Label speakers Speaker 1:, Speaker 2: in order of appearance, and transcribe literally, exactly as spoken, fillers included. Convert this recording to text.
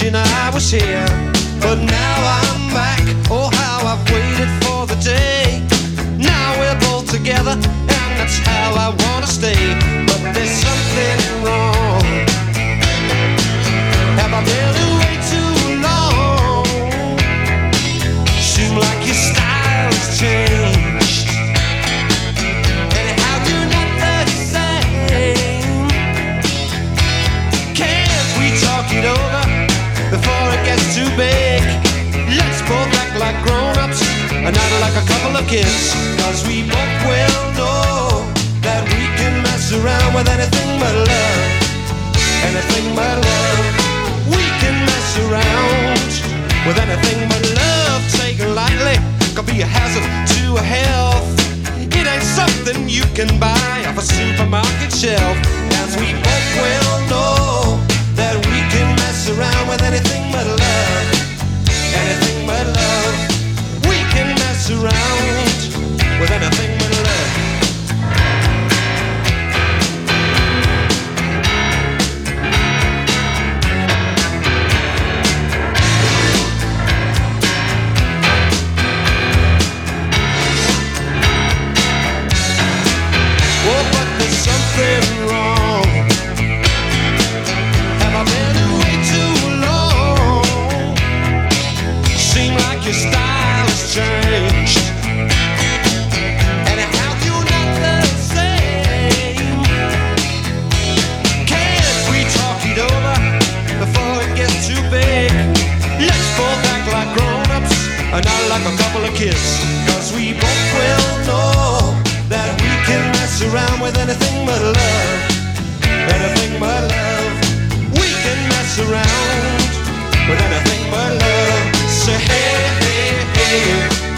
Speaker 1: wishing I was here, but now I'm back. Oh, how I've waited for the day. Now we're both together, and that's how I wanna stay. But there's something wrong. Have I been away too long? Seems like your style's changed. Anyhow, you're not the same. Can't we talk it over before it gets too big? Let's both act like grown-ups and not like a couple of kids. Cause we both will know that we can mess around with anything but love. Anything but love. We can mess around with anything but love. Taken lightly could be a hazard to a health. It ain't something you can buy off a supermarket shelf. As we both will know that we can mess around with anything but love. Anything but love. We can mess around with anything but love. Oh, but there's something wrong. Have I been away too long? Seem like your style's changed. Anyhow, you're not the same. Can't we talk it over before it gets too big? Let's both act like grown-ups and not like a couple of kids. Cause we both will know that we can mess around with anything but love. Anything but love. We can mess around with anything but love. Say hey, hey, hey.